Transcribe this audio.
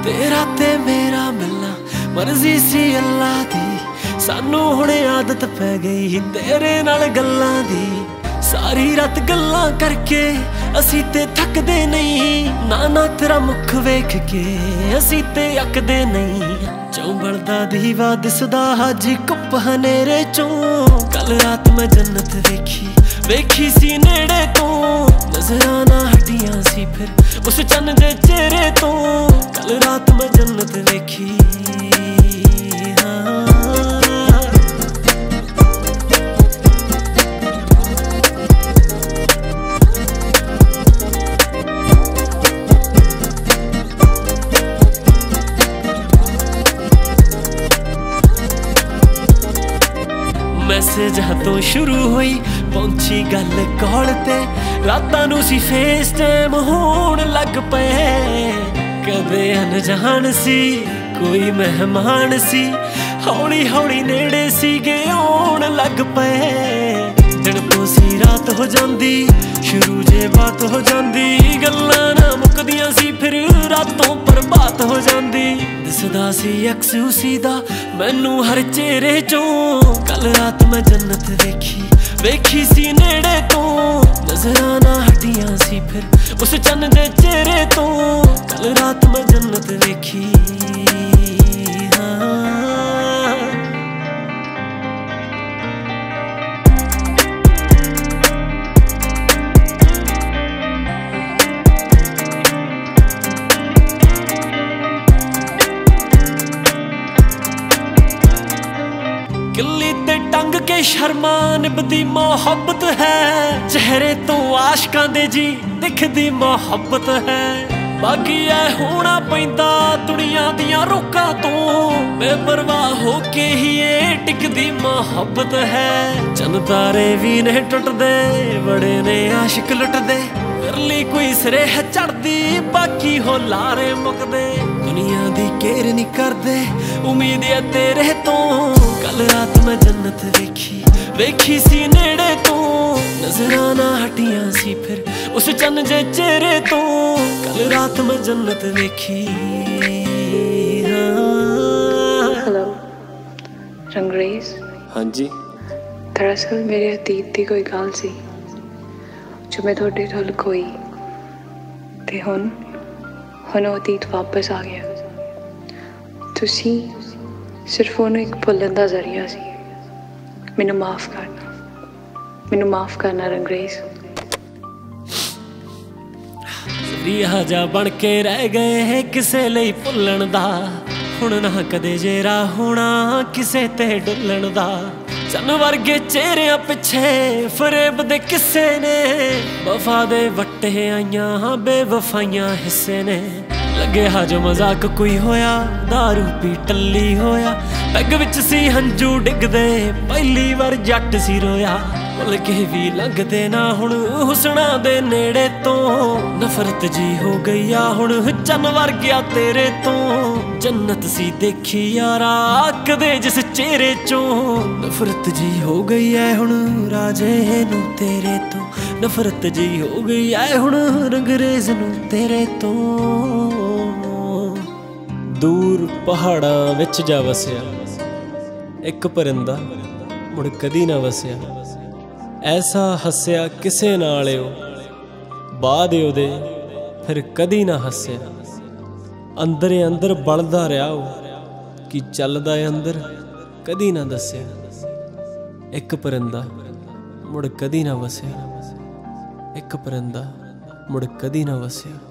तेरा ते मेरा मिलना मर्जी सी अल्लाह दी, सानू हुणे आदत पै गई तेरे नाल गल्लां दी। सारी रात गल्लां करके असी ते थकदे नहीं, ना तेरा मुख वेख के असी ते अकदे नहीं। चौंबलदा दीवा दिसदा हाजी कुप हनेरे चों, कल रात मैं जन्नत वेखी सी नेड़े तो, नजरां ना हटियां सी फिर उस चन्न दे चेहरे तो। कल रात मैं जन्नत वेखी मैसेज तो शुरू हुई पहुंची गल कॉल ते, रातां नूं सी फेस टाइम होण लग पे। कदे अनजान सी कोई मेहमान सी, हौली हौली नेड़े सी गे आउण लग पे। दिन तो सी रात हो जांदी, शुरू जे बात हो जांदी, गल्लां ना मुकदियां सी फिर रातों पर बात हो जांदी। दिसदा सी अक्स उसी दा मैनू हर चेहरे चों, कल रात मैं जन्नत वेखी सी नेड़े तो। नजरां ना हटियां सी फिर उस चन्न दे चेहरे तो, कल रात मैं जन्नत वेखी किल्ली ते टंग के शर्मा निभदी मोहब्बत है, चेहरे तो आशकां दे जी दिखदी मोहब्बत है। बाकी ऐ होना पैंदा दुनिया दियां रोकां तो, बेपरवाह होके ही ये टिकदी मोहब्बत है। चंद तारे भी ने टुटदे, बड़े ने आशिक लुटदे, करली कोई सिरे है चढ़दी, बाकी हो लारे मुकदे। दुनिया दी केयर नहीं करदे उम्मीद है तेरे तो, कल रात मैं जन्नत वेखी सी नेड़े तो। नजरां ना हटियां सी फिर उस चन्न जे चेहरे तो, कल रात मैं जन्नत वेखी। हेलो रंगरेज। हाँ जी। दरअसल मेरे अतीत की कोई गल सी जो मैं थोड़े तो लुकोई, ते हुण वो अतीत वापस आ गया। तुसी सिर्फ उन्हें एक भुल्लण दा जरिया सी। मैनू माफ करना रंगरेज। रिहा जा बन के रह गए है किसे लई भुल्लण दा, हुण ना कदे जेरा होना किसे ते डुल्लण दा। चन वर्गे चेहरियां पिछे फरेब दे किस्से ने, वफा दे वट्टे आईयां बेवफाइयां हिस्से ने। लगे हा जो मजाक कोई होया, दारू पी टल्ली होया, पैग विच सी हंजू डिगदे, पहली बार जट सी रोया। भुल के भी लंघदे ना हुण हुसना दे नेड़े तो, नफरत जी हो गई आ हुण चन वर्गिया तेरे तो। जन्नत सी देखी यारा कदे जिस चेहरे चों, नफरत जी हो गई है हुण राजे नू तेरे तो। नफरत जी हो गई है हुण रंगरेज नू तेरे तो। दूर पहाड़ां विच जा वसिया एक परिंदा, मुड़ कदी ना वसिया। ऐसा हस्या किसे नाल ओ, बाद ओदे फिर कदी ना हस्या। अंदरे अंदर बलदा रहा ओ कि चलदा अंदर कदी ना दस्या। एक परिंदा मुड़ कदी ना वसिया, एक परिंदा मुड़ कदी ना वसिया।